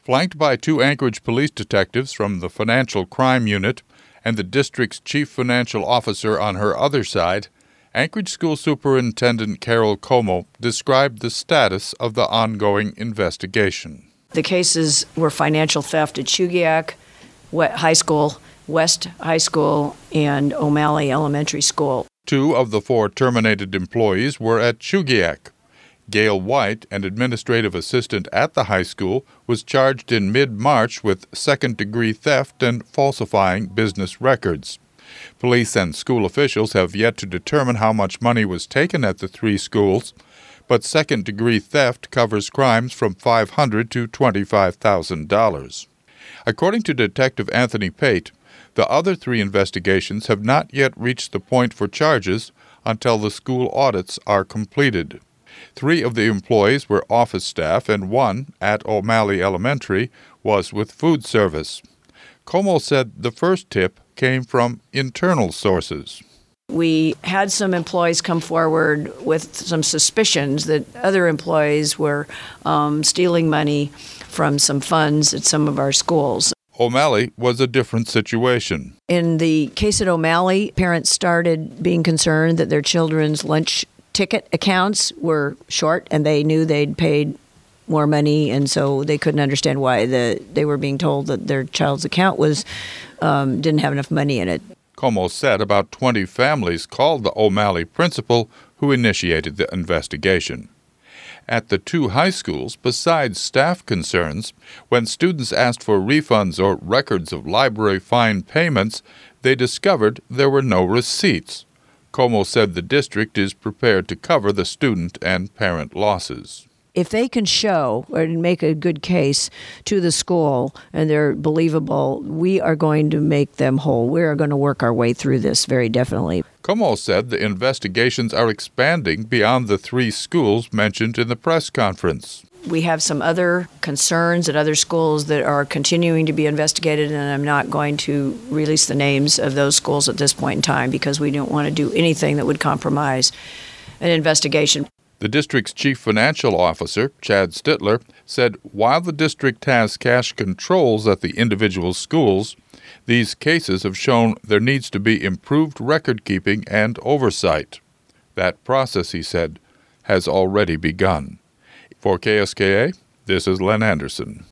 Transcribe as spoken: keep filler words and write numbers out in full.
Flanked by two Anchorage police detectives from the Financial Crime Unit and the district's chief financial officer on her other side, Anchorage School Superintendent Carol Como described the status of the ongoing investigation. The cases were financial theft at Shugiak High School, West High School, and O'Malley Elementary School. Two of the four terminated employees were at Shugiak. Gail White, an administrative assistant at the high school, was charged in mid-March with second-degree theft and falsifying business records. Police and school officials have yet to determine how much money was taken at the three schools, but second-degree theft covers crimes from five hundred dollars to twenty-five thousand dollars. According to Detective Anthony Pate, the other three investigations have not yet reached the point for charges until the school audits are completed. Three of the employees were office staff, and one, at O'Malley Elementary, was with food service. Como said the first tip came from internal sources. We had some employees come forward with some suspicions that other employees were um, stealing money from some funds at some of our schools. O'Malley was a different situation. In the case at O'Malley, parents started being concerned that their children's lunch ticket accounts were short, and they knew they'd paid more money, and so they couldn't understand why the, they were being told that their child's account was um, didn't have enough money in it. Como said about twenty families called the O'Malley principal, who initiated the investigation. At the two high schools, besides staff concerns, when students asked for refunds or records of library fine payments, they discovered there were no receipts. Como said the district is prepared to cover the student and parent losses. If they can show or make a good case to the school and they're believable, we are going to make them whole. We are going to work our way through this very definitely. Como said the investigations are expanding beyond the three schools mentioned in the press conference. We have some other concerns at other schools that are continuing to be investigated, and I'm not going to release the names of those schools at this point in time because we don't want to do anything that would compromise an investigation. The district's chief financial officer, Chad Stittler, said while the district has cash controls at the individual schools, these cases have shown there needs to be improved record-keeping and oversight. That process, he said, has already begun. For K S K A, this is Len Anderson.